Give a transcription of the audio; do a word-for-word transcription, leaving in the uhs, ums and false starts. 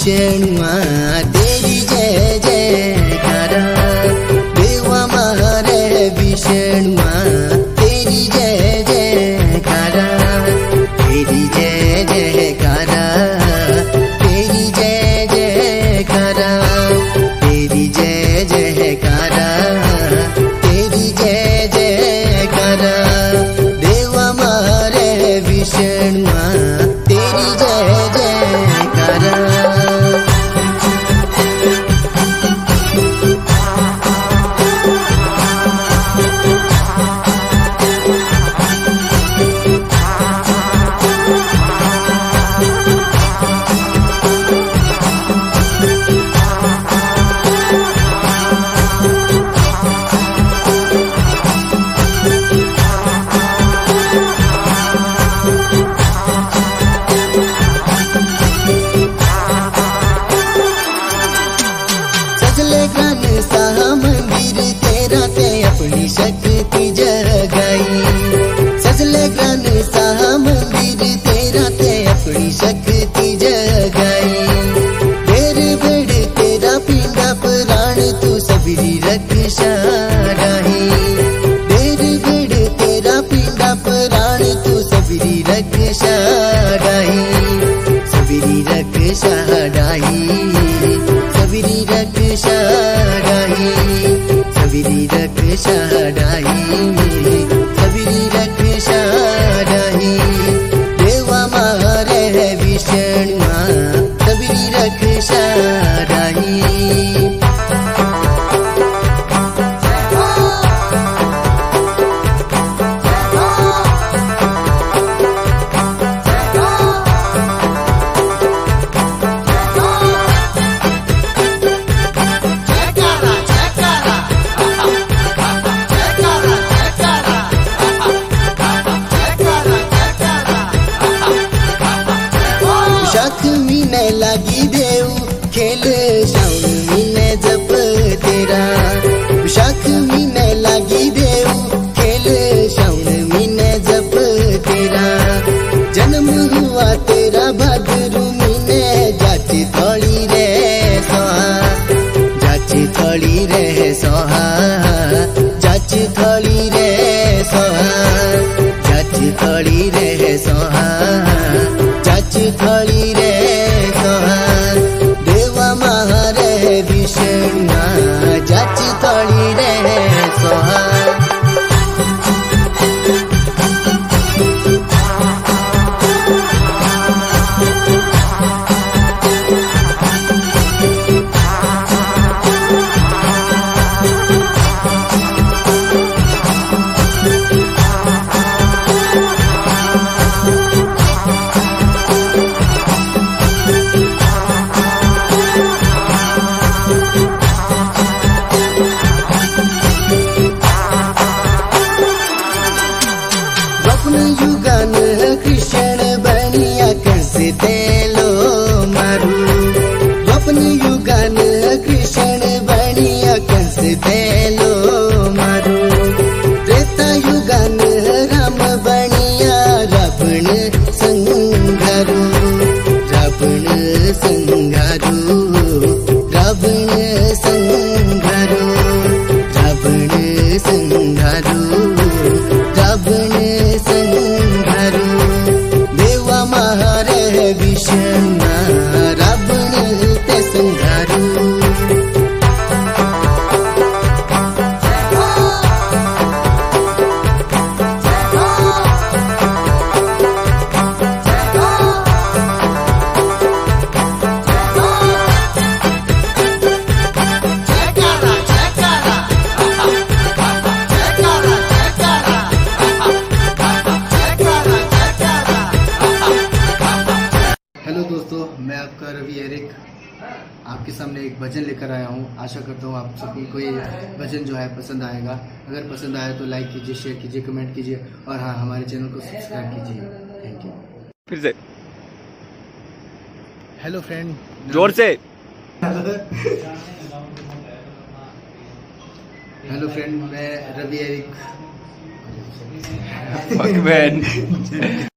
विष्णुआ तेरी जय जयकारा, देवा मारे विष्णुआ तेरी जय जयकारा, तेरी जय जयकारा, तेरी जय जयकारा, तेरी जय जयकारा, तेरी जय जयकारा, देवा मारे विष्णुआ तेरी जय जयकारा। मंदिर तेरा ते अपनी शक्ति जगाई, सजले ग्रान सा मंदिर तेरा ते अपनी शक्ति जगाई, देर बेड़ तेरा पिंडा प्राण तू सबरी रक्षा राही, देर बेड़ तेरा पिंडा प्राण तू सबरी रक्षा राही, सबरी रक्षा राही, सबरी रक्षा राही, सबरी रक्षा राही, सबरी रक्षा राही, देवा मारे विष्णुआ सबरी रक्षा राही। मीने लगी देव खेल श्रावण मीने जप तेरा, विशाख मीने लगी देव खेल श्रावण मीने जप तेरा, जन्म हुआ तेरा भाद्रू मीने जाची थोड़ी रे सोहा, जाची थोड़ी रे सोहा, जाची थोड़ी रे सोहा, जाची थोड़ी रे सोहा, जाची थोड़ी रे विष्णुआ जाची थोड़ी रे सोहा। युगान कृष्ण बनिया कैसे तेलो मारू, अपने युगान कृष्ण बनिया कैसे तेलो मारू, त्रेता युगान राम बनिया रावण संघारू, रावण संघारू, रावण संघारू, रावण संघारू, रावण संघारू, देवा मारे विष्णुआ रावण ते संघारू। हेलो दोस्तों, मैं आपका रवि एरिक आपके सामने एक भजन लेकर आया हूँ। आशा करता हूँ आप सभी को ये भजन जो है पसंद आएगा। अगर पसंद आए तो लाइक कीजिए, शेयर कीजिए, कमेंट कीजिए और हाँ, हमारे चैनल को सब्सक्राइब कीजिए। Thank you. फिर से हेलो फ्रेंड, जोर से। हेलो फ्रेंड, मैं रवि एरिक। Fuck man.